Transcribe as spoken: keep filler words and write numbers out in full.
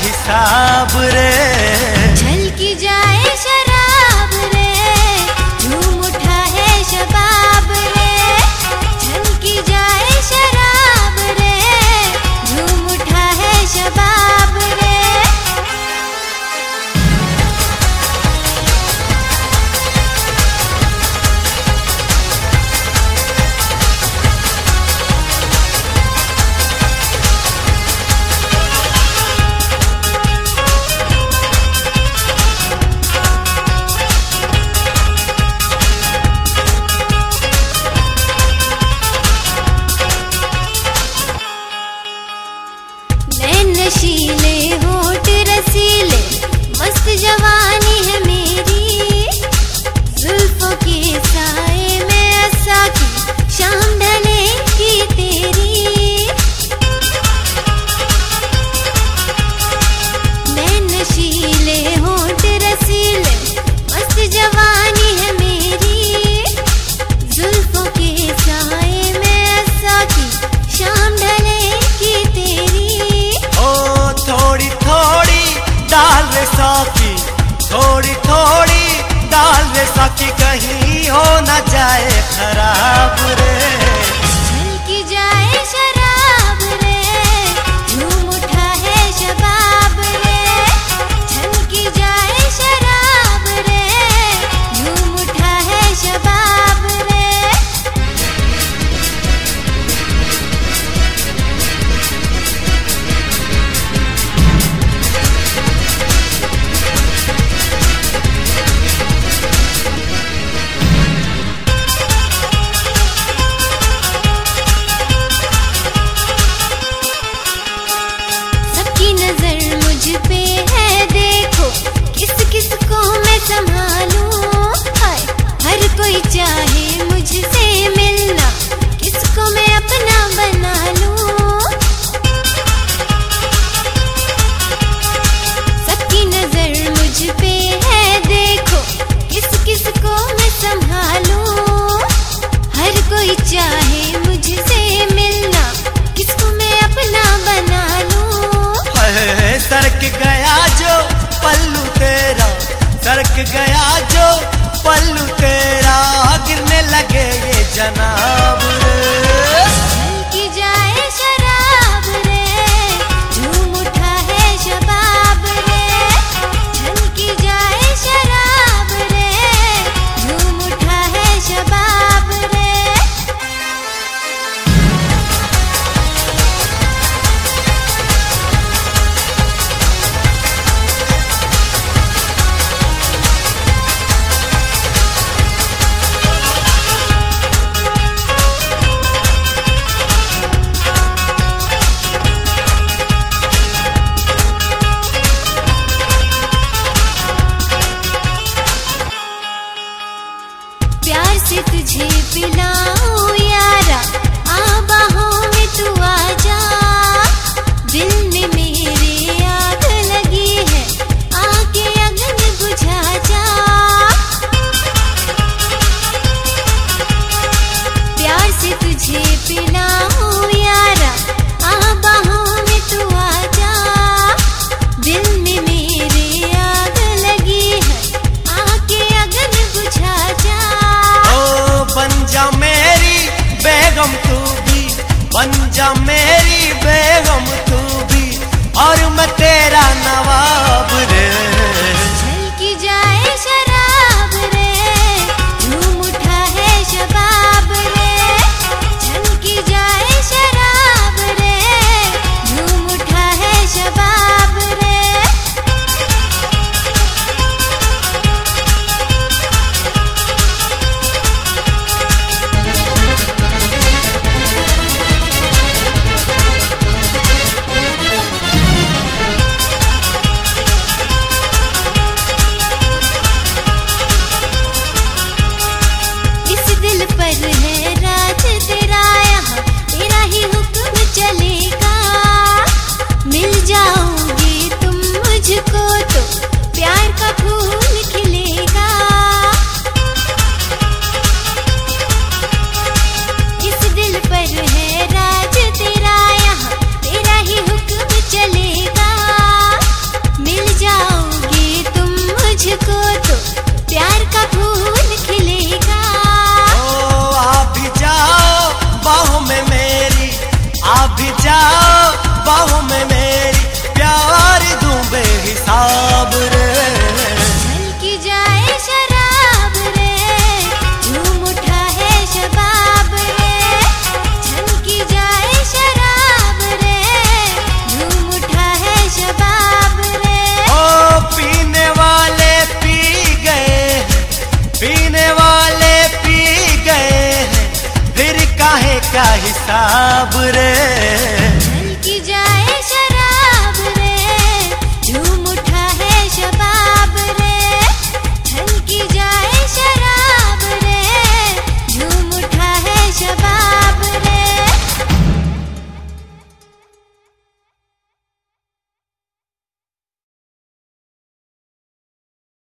हिसाब रे। छलकी जाए शराब रे, झूम उठा है शबाब रे। छलकी जाए शराब रे, झूम उठा है शबाब रे। नशीले होठ रसीले, मस्त जवानी है मेरी। जुल्फों के साए में ऐसा की शाम ढलेगी तेरी। मैं नशीले होठ रसीले, मस्त जवानी है मेरी। जुल्फों के साए में ऐसा की शाम ढलेगी तेरी। थोड़ी थोड़ी डाल रे सौकी, थोड़ी थोड़ी डाल रे सौकी, कहीं हो न जाए खराब रे। छलकी जाए शराब रे, झूम उठा है शबाब रे। छलकी जाए शराब रे, झूम उठा है शबाब रे। नजर मुझ पे है देखो, किस किस को मैं संभालूं। हाय हर कोई चाहे मुझसे मिलना, किसको मैं अपना बना लूं। सबकी नजर मुझ पे है देखो, किस किस को मैं संभालूं। हर कोई चाहे मुझसे मिलना, किसको मैं अपना बना लूं। सरक गया जो पल्लू तेरा, सरक गया जो पल्लू तेरा, गिरने लगे ये जनाब रे। छलकी जाए शराब रे, झूम उठा है शबाब रे। छलकी जाए शराब रे, झूम उठा है शबाब रे। प्यार से तुझे पिलाऊं यारा, आ बाहों में तू आजा। दिल में मेरे आग लगी है, आके अग्नि बुझा जा। प्यार से तुझे पिलाऊं यारा, आ बाहों में तू आजा। दिल में मेरे आग लगी है, आके अग्नि बुझा जा। बन जा मेरी क्या हिसाब रे।